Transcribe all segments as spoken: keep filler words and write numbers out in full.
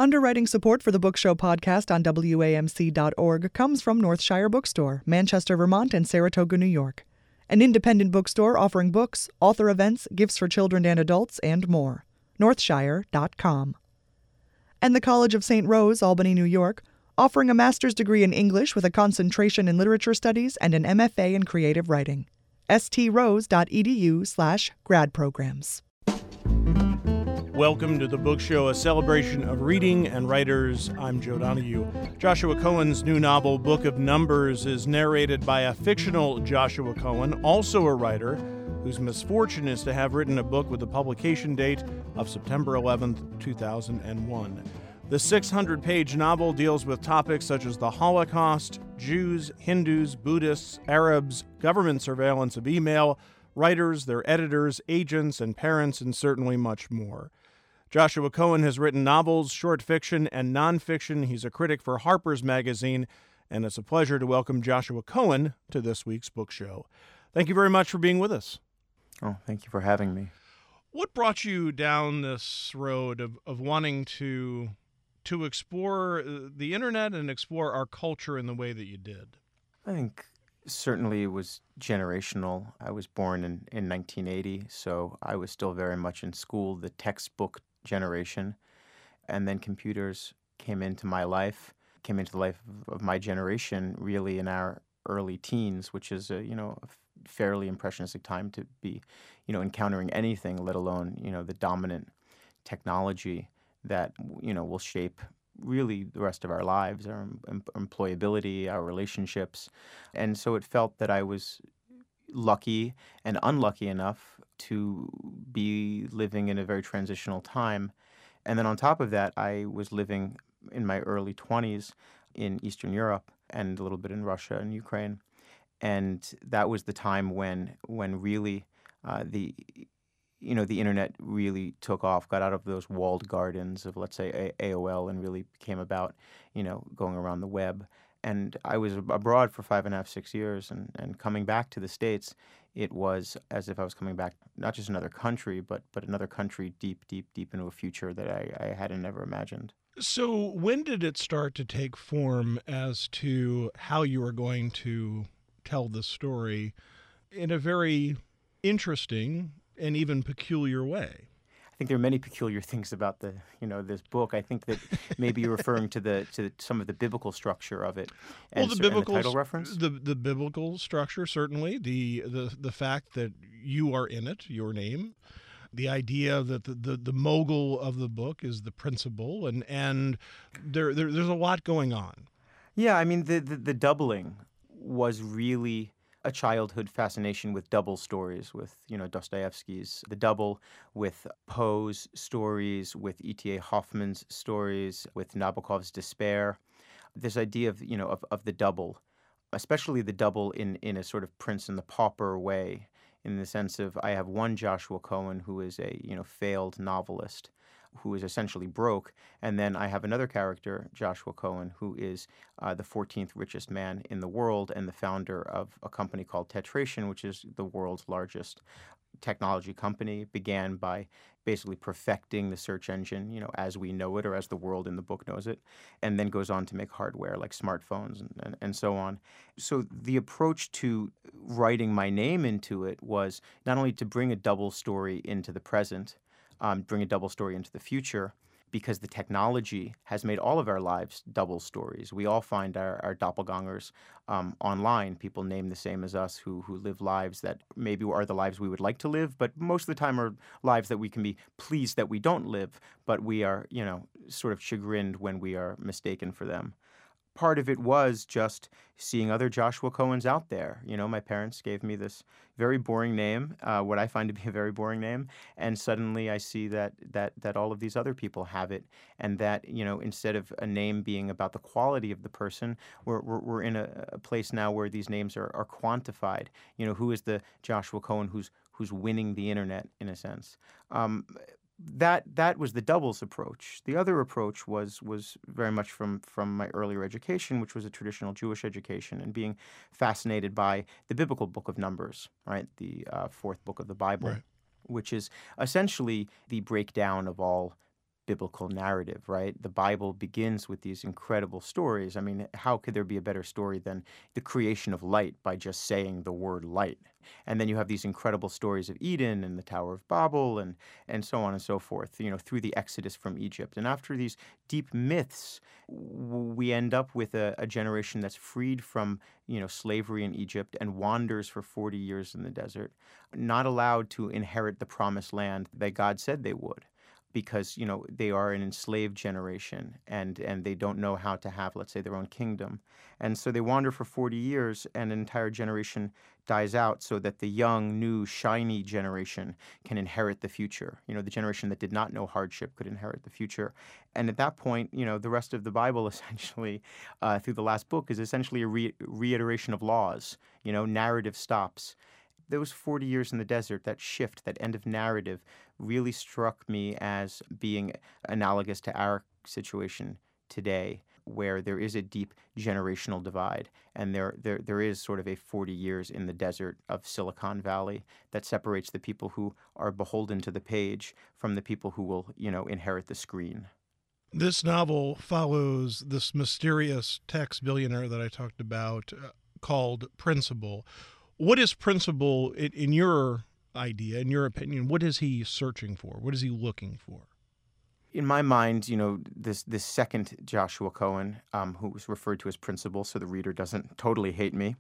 Underwriting support for the Book Show podcast on W A M C dot org comes from Northshire Bookstore, Manchester, Vermont, and Saratoga, New York. An independent bookstore offering books, author events, gifts for children and adults, and more. Northshire dot com. And the College of Saint Rose, Albany, New York, offering a master's degree in English with a concentration in literature studies and an M F A in creative writing. S T rose dot e d u slash grad programs. Welcome to the Book Show, a celebration of reading and writers. I'm Joe Donahue. Joshua Cohen's new novel, Book of Numbers, is narrated by a fictional Joshua Cohen, also a writer, whose misfortune is to have written a book with a publication date of September eleventh, two thousand one. The six hundred page novel deals with topics such as the Holocaust, Jews, Hindus, Buddhists, Arabs, government surveillance of email, writers, their editors, agents, and parents, and certainly much more. Joshua Cohen has written novels, short fiction, and nonfiction. He's a critic for Harper's Magazine, and it's a pleasure to welcome Joshua Cohen to this week's Book Show. Thank you very much for being with us. Oh, thank you for having me. What brought you down this road of, of wanting to to explore the internet and explore our culture in the way that you did? I think certainly it was generational. I was born in, in nineteen eighty, so I was still very much in school, the textbook generation. And then computers came into my life, came into the life of, of my generation really in our early teens, which is a, you know, a fairly impressionistic time to be, you know, encountering anything, let alone, you know, the dominant technology that, you know, will shape really the rest of our lives, our em- employability, our relationships. And so it felt that I was lucky and unlucky enough to be living in a very transitional time. And then on top of that, I was living in my early twenties in Eastern Europe and a little bit in Russia and Ukraine. And that was the time when when really uh, the you know the internet really took off, got out of those walled gardens of, let's say, A- AOL, and really became about you know going around the web. And I was abroad for five and a half, six years, and, and coming back to the States, it was as if I was coming back not just another country, but but another country deep, deep, deep into a future that I, I hadn't ever imagined. So when did it start to take form as to how you were going to tell the story in a very interesting and even peculiar way? I think there are many peculiar things about the, you know, this book. I think that maybe you're referring to the to some of the biblical structure of it. And, Well, the cer- and biblical the title reference. the the biblical structure, certainly the the the fact that you are in it, your name, the idea that the, the, the mogul of the book is the principal, and and there, there there's a lot going on. Yeah, I mean the, the the doubling was really a childhood fascination with double stories, with, you know, Dostoevsky's The Double, with Poe's stories, with E T A Hoffman's stories, with Nabokov's Despair. This idea of, you know, of, of the double, especially the double in, in a sort of Prince and the Pauper way, in the sense of I have one Joshua Cohen who is a, you know, failed novelist, who is essentially broke, and then I have another character, Joshua Cohen, who is uh, the fourteenth richest man in the world and the founder of a company called Tetration, which is the world's largest technology company. Began by basically perfecting the search engine, you know, as we know it, or as the world in the book knows it, and then goes on to make hardware like smartphones and, and, and so on. So the approach to writing my name into it was not only to bring a double story into the present, Um, bring a double story into the future, because the technology has made all of our lives double stories. We all find our, our doppelgangers um, online, people named the same as us who who live lives that maybe are the lives we would like to live, but most of the time are lives that we can be pleased that we don't live, but we are, you know, sort of chagrined when we are mistaken for them. Part of it was just seeing other Joshua Cohens out there. You know, my parents gave me this very boring name, uh, what I find to be a very boring name, and suddenly I see that that that all of these other people have it, and that, you know, instead of a name being about the quality of the person, we're we're, we're in a, a place now where these names are, are quantified. You know, who is the Joshua Cohen who's who's winning the internet in a sense. Um, that that was the doubles approach. The other approach was was very much from from my earlier education, which was a traditional Jewish education, and being fascinated by the biblical book of Numbers, right, the uh, fourth book of the Bible, Right. which is essentially the breakdown of all biblical narrative, right? The Bible begins with these incredible stories. I mean, how could there be a better story than the creation of light by just saying the word light? And then you have these incredible stories of Eden and the Tower of Babel and and so on and so forth, you know, through the Exodus from Egypt. And after these deep myths, w- we end up with a, a generation that's freed from, you know, slavery in Egypt and wanders for forty years in the desert, not allowed to inherit the promised land that God said they would, because you know they are an enslaved generation, and and they don't know how to have, let's say, their own kingdom. And so they wander for forty years, and an entire generation dies out so that the young, new, shiny generation can inherit the future. You know, the generation that did not know hardship could inherit the future. And at that point, you know, the rest of the Bible essentially, uh, through the last book, is essentially a re- reiteration of laws. You know, narrative stops. Those forty years in the desert, that shift, that end of narrative, really struck me as being analogous to our situation today, where there is a deep generational divide, and there, there, there is sort of a forty years in the desert of Silicon Valley that separates the people who are beholden to the page from the people who will, you know, inherit the screen. This novel follows this mysterious tax billionaire that I talked about uh, called Principal. What is Principal, in, in your idea, in your opinion, what is he searching for? What is he looking for? In my mind, you know, this this second Joshua Cohen, um, who was referred to as Principal, so the reader doesn't totally hate me,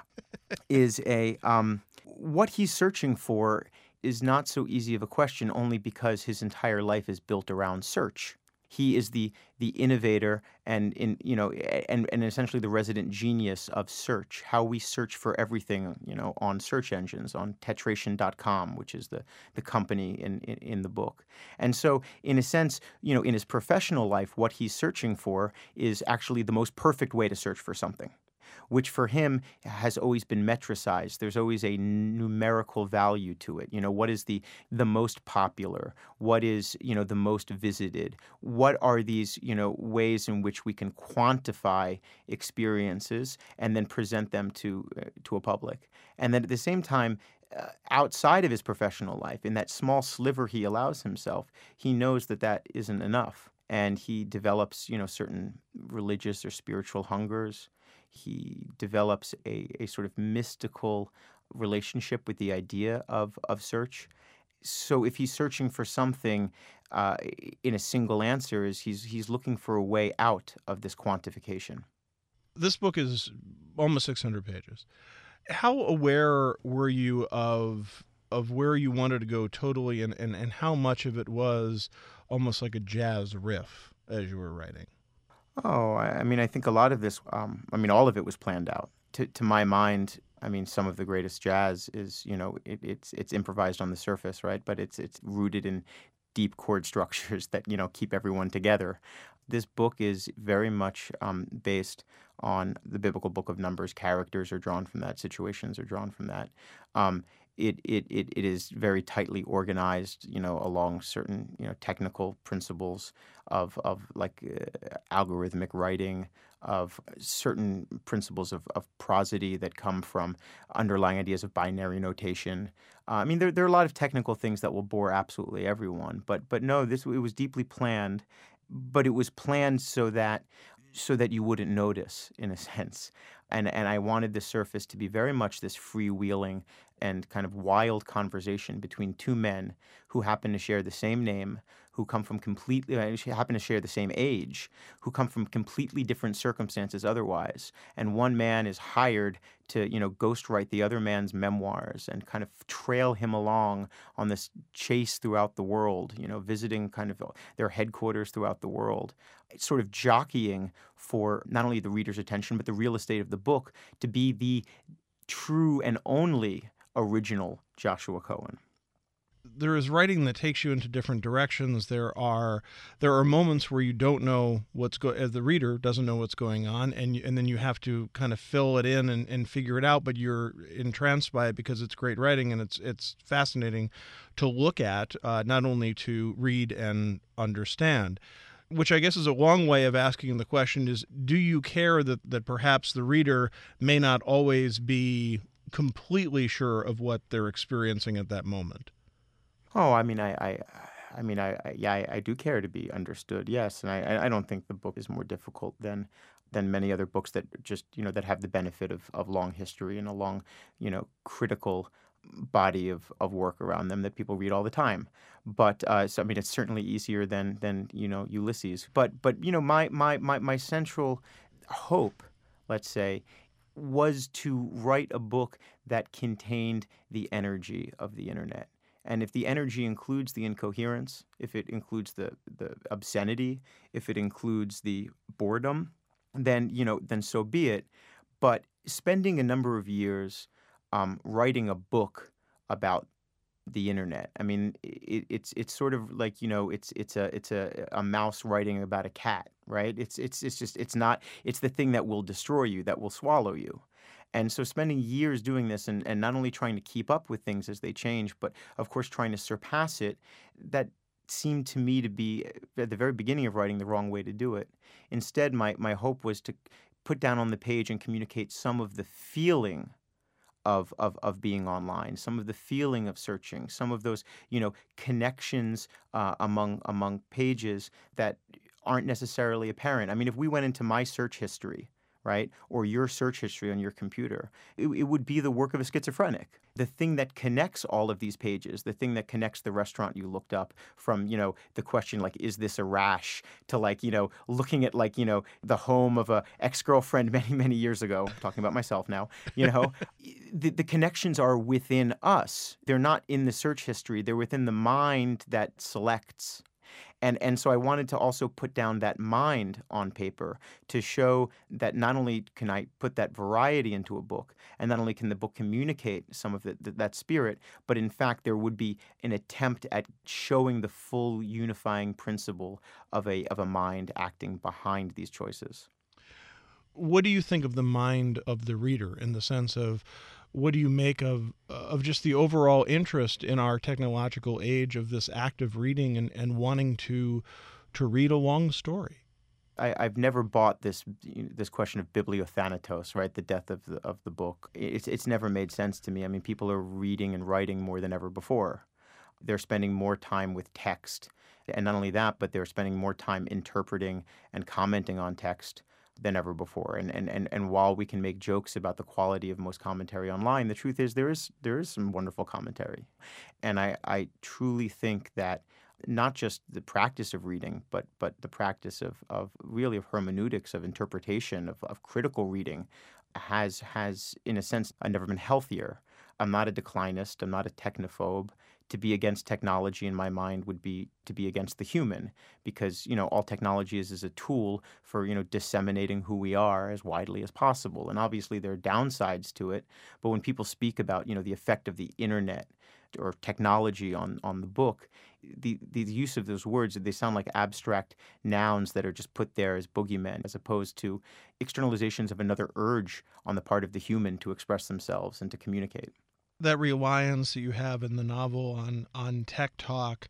is a um, what he's searching for is not so easy of a question, only because his entire life is built around search. He is the the innovator and in you know and and essentially the resident genius of search. How we search for everything, you know, on search engines, on tetration dot com, which is the the company in, in in the book. And so, in a sense, you know, in his professional life, what he's searching for is actually the most perfect way to search for something, which for him has always been metricized. There's always a numerical value to it. You know, what is the the most popular? What is, you know, the most visited? What are these, you know, ways in which we can quantify experiences and then present them to uh, to a public? And then at the same time, uh, outside of his professional life, in that small sliver he allows himself, he knows that that isn't enough. And he develops, you know, certain religious or spiritual hungers. He develops a, a sort of mystical relationship with the idea of, of search. So if he's searching for something uh, in a single answer, is he's he's looking for a way out of this quantification. This book is almost six hundred pages. How aware were you of of where you wanted to go totally, and, and, and how much of it was almost like a jazz riff as you were writing? Oh, I I mean, I think a lot of this, um, I mean, all of it was planned out. To to my mind, I mean, some of the greatest jazz is, you know, it, it's it's improvised on the surface, right? But it's it's rooted in deep chord structures that, you know, keep everyone together. This book is very much um, based on the biblical book of Numbers. Characters are drawn from that. Situations are drawn from that. Um, it, it, it, it is very tightly organized, you know, along certain, you know, technical principles of, of like uh, algorithmic writing, of certain principles of, of prosody that come from underlying ideas of binary notation. Uh, I mean, there, there are a lot of technical things that will bore absolutely everyone, but but no, this it was deeply planned, but it was planned so that so that you wouldn't notice, in a sense. And and I wanted the surface to be very much this freewheeling and kind of wild conversation between two men who happen to share the same name, who come from completely uh, happen to share the same age, who come from completely different circumstances otherwise. And one man is hired to, you know, ghostwrite the other man's memoirs and kind of trail him along on this chase throughout the world, you know, visiting kind of their headquarters throughout the world, sort of jockeying for not only the reader's attention, but the real estate of the book to be the true and only original Joshua Cohen. There is writing that takes you into different directions. There are there are moments where you don't know what's go as the reader doesn't know what's going on, and you, and then you have to kind of fill it in and, and figure it out. But you're entranced by it because it's great writing and it's it's fascinating to look at, uh, not only to read and understand. Which I guess is a long way of asking the question: is do you care that that perhaps the reader may not always be completely sure of what they're experiencing at that moment? Oh, I mean, I, I, I mean, I, I yeah, I, I do care to be understood. Yes, and I I I don't think the book is more difficult than than many other books that just you know that have the benefit of of long history and a long you know critical body of of work around them that people read all the time. But uh, so I mean, it's certainly easier than than you know Ulysses. But but you know, my my my my central hope, let's say, was to write a book that contained the energy of the internet. And if the energy includes the incoherence, if it includes the the obscenity, if it includes the boredom, then you know, then so be it. But spending a number of years um, writing a book about the internet. I mean, it, it's it's sort of like you know, it's it's a it's a, a mouse writing about a cat, right? It's it's it's just it's not it's the thing that will destroy you, that will swallow you. And so spending years doing this and, and not only trying to keep up with things as they change, but of course trying to surpass it, that seemed to me to be at the very beginning of writing the wrong way to do it. Instead, my, my hope was to put down on the page and communicate some of the feeling of, of, of being online, some of the feeling of searching, some of those, you know, connections uh, among among pages that aren't necessarily apparent. I mean, if we went into my search history, right, or your search history on your computer, it, it would be the work of a schizophrenic. The thing that connects all of these pages, the thing that connects the restaurant you looked up from, you know, the question like, is this a rash, to like, you know, looking at like, you know, the home of a ex-girlfriend many, many years ago, talking about myself now, you know, the, the connections are within us. They're not in the search history. They're within the mind that selects. And and so I wanted to also put down that mind on paper to show that not only can I put that variety into a book, and not only can the book communicate some of the, the, that spirit, but in fact there would be an attempt at showing the full unifying principle of a of a mind acting behind these choices. What do you think of the mind of the reader, in the sense of, what do you make of of just the overall interest in our technological age of this act of reading and, and wanting to to read a long story? I, I've never bought this this question of bibliothanatos, right? The death of the of the book. It's it's never made sense to me. I mean, people are reading and writing more than ever before. They're spending more time with text, and not only that, but they're spending more time interpreting and commenting on text than ever before. And, and and and while we can make jokes about the quality of most commentary online, the truth is there is there is some wonderful commentary. And I, I truly think that not just the practice of reading, but but the practice of, of really of hermeneutics, of interpretation, of, of critical reading has has in a sense never been healthier. I'm not a declinist, I'm not a technophobe. To be against technology in my mind would be to be against the human, because you know all technology is is a tool for you know disseminating who we are as widely as possible. And obviously there are downsides to it, but when people speak about you know the effect of the internet or technology on on the book, the the use of those words, they sound like abstract nouns that are just put there as boogeymen, as opposed to externalizations of another urge on the part of the human to express themselves and to communicate. That reliance that you have in the novel on on tech talk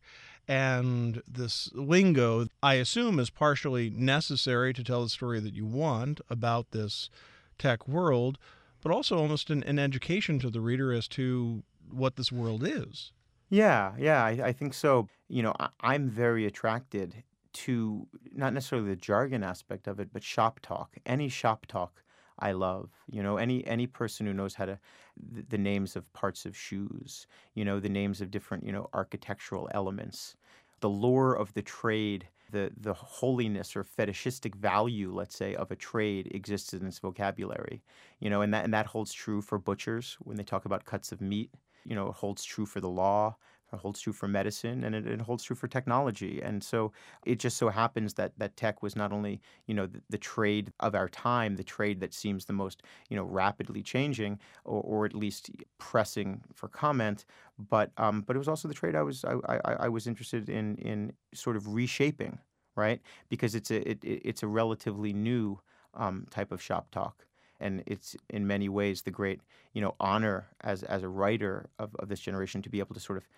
and this lingo, I assume, is partially necessary to tell the story that you want about this tech world, but also almost an, an education to the reader as to what this world is. Yeah, yeah, I, I think so. You know, I, I'm very attracted to not necessarily the jargon aspect of it, but shop talk. Any shop talk I love. You know, any any person who knows how to the, the names of parts of shoes, you know, the names of different, you know, architectural elements, the lore of the trade, the the holiness or fetishistic value, let's say, of a trade exists in its vocabulary. You know, and that and that holds true for butchers when they talk about cuts of meat. You know, it holds true for the law. It holds true for medicine, and it, it holds true for technology. And so it just so happens that that tech was not only, you know, the, the trade of our time, the trade that seems the most, you know, rapidly changing, or, or at least pressing for comment, but um, but it was also the trade I was I, I, I was interested in in sort of reshaping, right? Because it's a it, it's a relatively new um, type of shop talk. And it's in many ways the great, you know, honor as as a writer of, of this generation to be able to sort of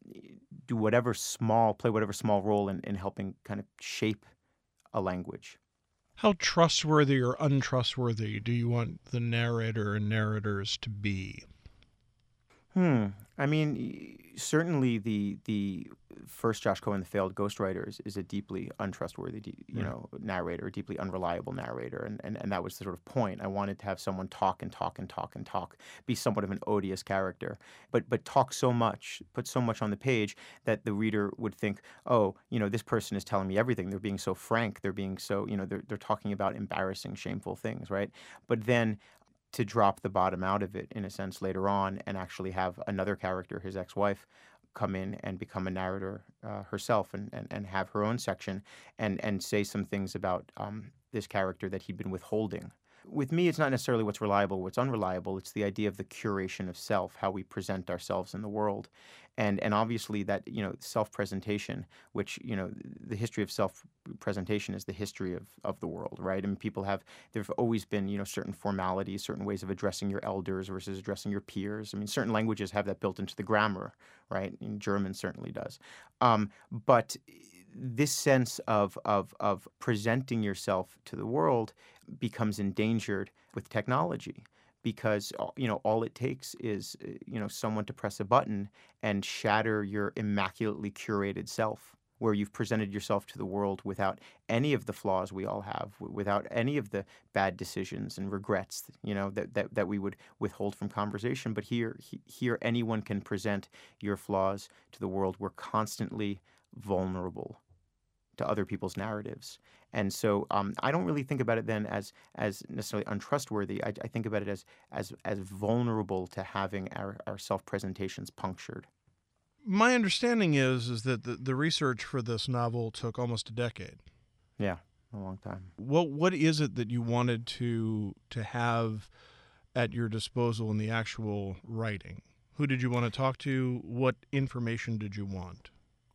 do whatever small, play whatever small role in, in helping kind of shape a language. How trustworthy or untrustworthy do you want the narrator and narrators to be? Hmm. I mean, y- certainly the the first Josh Cohen, The Failed Ghostwriter, is, is a deeply untrustworthy, de- you Right. know, narrator, a deeply unreliable narrator, and, and and that was the sort of point. I wanted to have someone talk and talk and talk and talk, be somewhat of an odious character, but but talk so much, put so much on the page that the reader would think, oh, you know, this person is telling me everything. They're being so frank. They're being so, you know, they're they're talking about embarrassing, shameful things, right? But then to drop the bottom out of it in a sense later on and actually have another character, his ex-wife, come in and become a narrator uh, herself and, and, and have her own section and, and say some things about um, this character that he'd been withholding. With me, it's not necessarily what's reliable, what's unreliable. It's the idea of the curation of self, how we present ourselves in the world. And, and obviously that, you know, self-presentation, which, you know, the history of self-presentation is the history of, of the world, right? I mean, people have, there have always been, you know, certain formalities, certain ways of addressing your elders versus addressing your peers. I mean, certain languages have that built into the grammar, right? And German certainly does. Um, but this sense of, of, of presenting yourself to the world becomes endangered with technology because uh, you know all it takes is uh, you know someone to press a button and shatter your immaculately curated self where you've presented yourself to the world without any of the flaws we all have, w- without any of the bad decisions and regrets, you know, that, that, that we would withhold from conversation. But here, he, here, anyone can present your flaws to the world. We're constantly vulnerable to other people's narratives. And so um, I don't really think about it then as as necessarily untrustworthy. I, I think about it as as as vulnerable to having our, our self-presentations punctured. My understanding is is that the, the research for this novel took almost a decade. Yeah, a long time. What what is it that you wanted to to have at your disposal in the actual writing? Who did you want to talk to? What information did you want?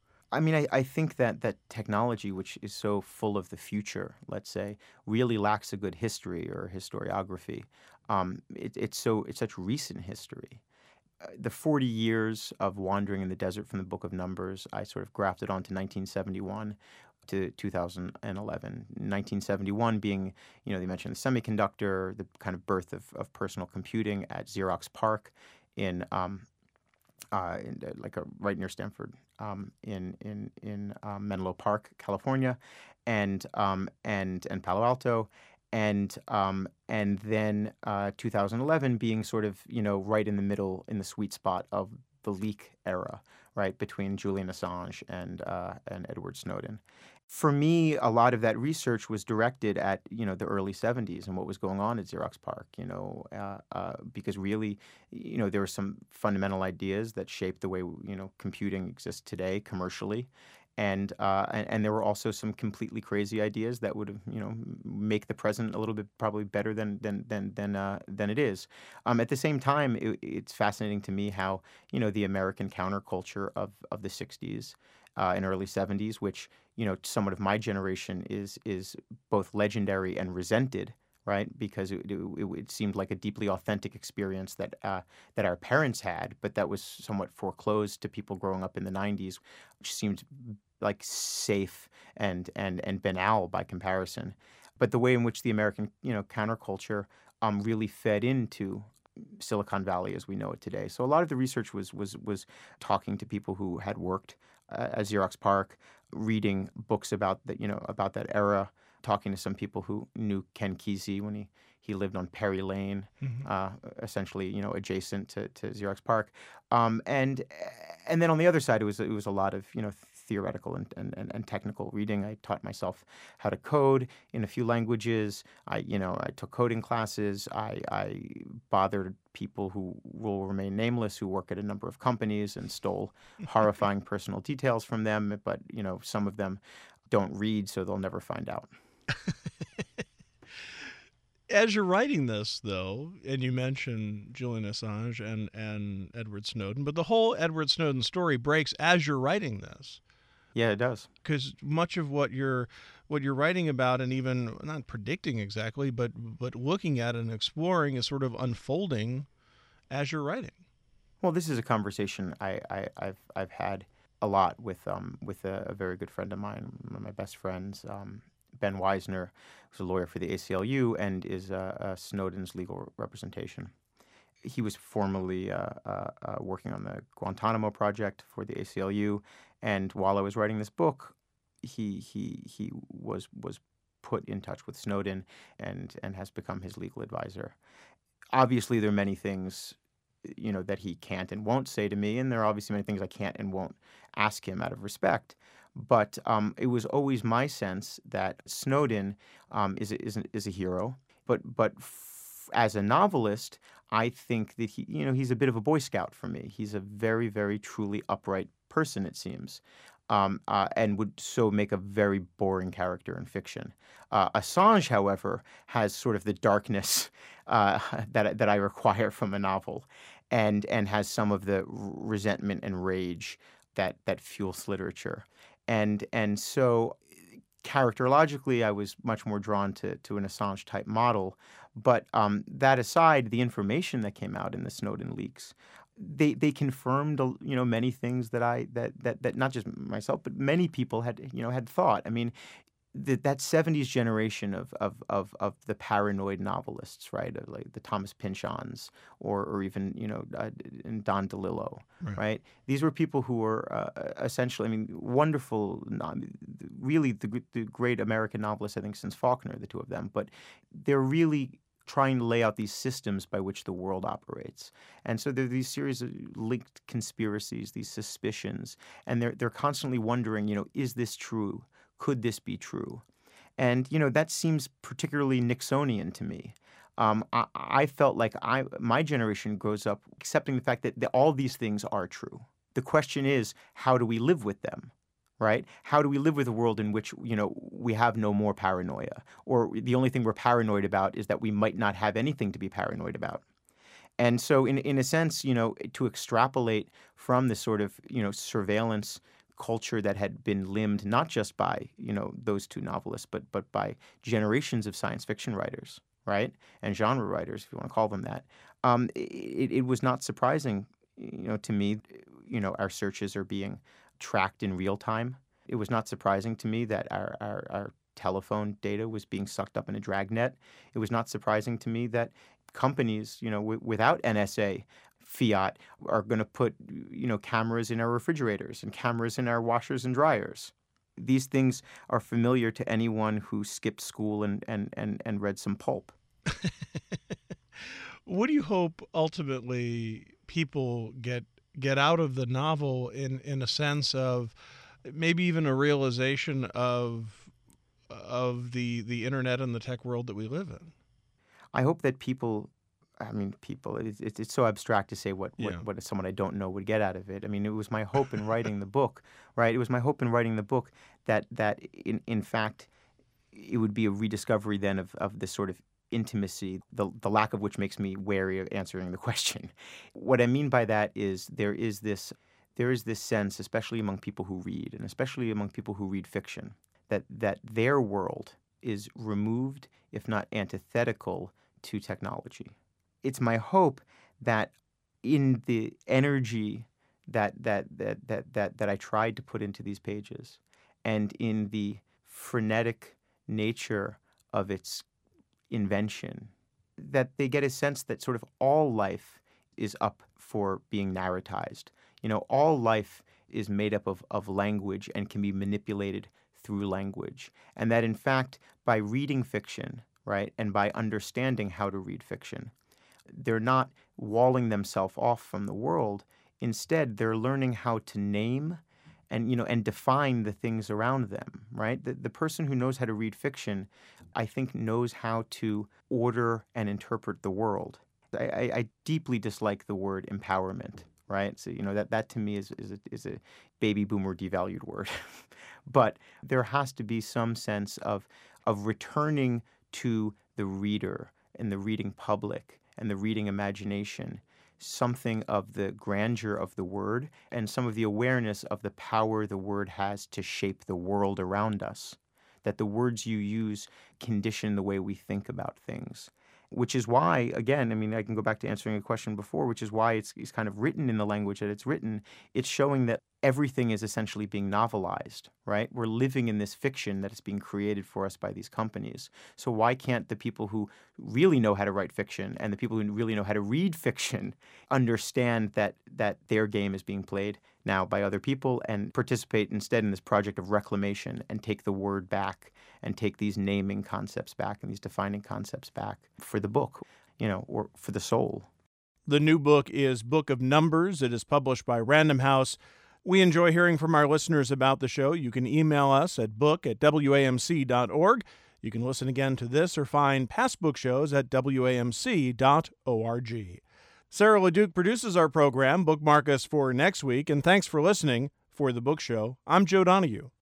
I mean, I, I think that, that technology, which is so full of the future, let's say, really lacks a good history or historiography. Um, it, it's so it's such recent history. Uh, the forty years of wandering in the desert from the Book of Numbers, I sort of grafted onto nineteen seventy-one to two thousand eleven. nineteen seventy-one being, you know, they mentioned the semiconductor, the kind of birth of, of personal computing at Xerox PARC in um, uh, in, uh, like a, right near Stanford, um, in in in um, Menlo Park, California, and um, and and Palo Alto, and um, and then uh, two thousand eleven being sort of you know right in the middle, in the sweet spot of the leak era, right between Julian Assange and uh, and Edward Snowden. For me, a lot of that research was directed at you know the early seventies and what was going on at Xerox PARC, you know, uh, uh, because really, you know, there were some fundamental ideas that shaped the way you know computing exists today commercially, and uh, and, and there were also some completely crazy ideas that would you know make the present a little bit probably better than than than than uh, than it is. Um, at the same time, it, it's fascinating to me how you know the American counterculture of of the sixties uh, and early seventies, which you know somewhat of my generation is is both legendary and resented, right? Because it, it, it seemed like a deeply authentic experience that uh, that our parents had, but that was somewhat foreclosed to people growing up in the nineties, which seemed like safe and and and banal by comparison. But the way in which the American you know counterculture um, really fed into Silicon Valley as we know it today. So a lot of the research was was was talking to people who had worked uh, at Xerox PARC, reading books about that you know about that era, talking to some people who knew Ken Kesey when he he lived on Perry Lane, Mm-hmm. uh, essentially you know adjacent to, to Xerox PARC, um, and and then on the other side it was it was a lot of you know theoretical and, and, and and technical reading. I taught myself how to code in a few languages. I you know I took coding classes. I I bothered people who will remain nameless who work at a number of companies and stole horrifying personal details from them. But you know some of them don't read, so they'll never find out. As you're writing this, though, and you mention Julian Assange and, and Edward Snowden, but the whole Edward Snowden story breaks as you're writing this, Yeah, it does. because much of what you're what you're writing about, and even not predicting exactly, but but looking at and exploring, is sort of unfolding as you're writing. Well, this is a conversation I, I, I've I've had a lot with um with a, a very good friend of mine, one of my best friends, um, Ben Weisner, who's a lawyer for the A C L U and is uh, uh, Snowden's legal representation. He was formerly uh, uh, uh, working on the Guantanamo Project for the A C L U, and while I was writing this book, he he he was was put in touch with Snowden and and has become his legal advisor. Obviously, there are many things, you know, that he can't and won't say to me, and there are obviously many things I can't and won't ask him out of respect. But um, it was always my sense that Snowden um, is a, is a, is a hero. But but f- as a novelist, I think that he, you know, he's a bit of a Boy Scout for me. He's a very, very truly upright person, it seems, um, uh, and would so make a very boring character in fiction. Uh, Assange, however, has sort of the darkness uh, that that I require from a novel, and and has some of the r- resentment and rage that that fuels literature, and and so characterologically, I was much more drawn to to an Assange type model. But um, that aside, the information that came out in the Snowden leaks, they they confirmed uh, you know many things that I that that that not just myself but many people had you know had thought. I mean, that that seventies generation of of of of the paranoid novelists, right? uh, Like the Thomas Pynchons, or or even you know uh, and Don DeLillo, Right. right? These were people who were uh, essentially, I mean, wonderful, no- really the gr- the great American novelists, I think, since Faulkner, the two of them. But they're really trying to lay out these systems by which the world operates. And so there are these series of linked conspiracies, these suspicions, and they're they're constantly wondering, you know, is this true? Could this be true? And you know that seems particularly Nixonian to me. Um, I, I felt like I my generation grows up accepting the fact that the, all these things are true. The question is, how do we live with them, right? How do we live with a world in which you know we have no more paranoia, or the only thing we're paranoid about is that we might not have anything to be paranoid about? And so, in in a sense, you know, to extrapolate from this sort of you know surveillance culture that had been limbed not just by you know those two novelists, but but by generations of science fiction writers, right, and genre writers, if you want to call them that, um, it, it was not surprising, you know, to me, you know, our searches are being tracked in real time. It was not surprising to me that our our, our telephone data was being sucked up in a dragnet. It was not surprising to me that companies, you know, w- without N S A fiat, are going to put, you know, cameras in our refrigerators and cameras in our washers and dryers. These things are familiar to anyone who skipped school and and and, and read some pulp. What do you hope ultimately people get get out of the novel in in a sense of maybe even a realization of of the the internet and the tech world that we live in? I hope that people, I mean, people, it's, it's, it's so abstract to say what, what, Yeah. what someone I don't know would get out of it. I mean, it was my hope in writing the book, right? It was my hope in writing the book that, that in, in fact, it would be a rediscovery then of, of this sort of intimacy, the, the lack of which makes me wary of answering the question. What I mean by that is there is this, there is this sense, especially among people who read, and especially among people who read fiction, that, that their world is removed, if not antithetical, to technology. It's my hope that in the energy that that that that that that I tried to put into these pages, and in the frenetic nature of its invention, that they get a sense that sort of all life is up for being narratized. You know, all life is made up of, of language and can be manipulated through language. And that in fact, by reading fiction, right, and by understanding how to read fiction, they're not walling themselves off from the world. Instead, they're learning how to name and you know and define the things around them, right? The, the person who knows how to read fiction, I think, knows how to order and interpret the world. I, I, I deeply dislike the word empowerment, right? So you know that that to me is is a, is a baby boomer devalued word. But there has to be some sense of of returning to the reader and the reading public and the reading imagination something of the grandeur of the word and some of the awareness of the power the word has to shape the world around us. That the words you use condition the way we think about things. Which is why, again, I mean, I can go back to answering a question before, which is why it's, it's kind of written in the language that it's written. It's showing that everything is essentially being novelized, right? We're living in this fiction that is being created for us by these companies. So why can't the people who really know how to write fiction and the people who really know how to read fiction understand that that their game is being played now by other people and participate instead in this project of reclamation and take the word back and take these naming concepts back and these defining concepts back for the book, you know, or for the soul. The new book is Book of Numbers. It is published by Random House. We enjoy hearing from our listeners about the show. You can email us at book at W A M C dot org. You can listen again to this or find past book shows at W A M C dot org. Sarah LeDuc produces our program. Bookmark us for next week, and thanks for listening. For The Book Show, I'm Joe Donahue.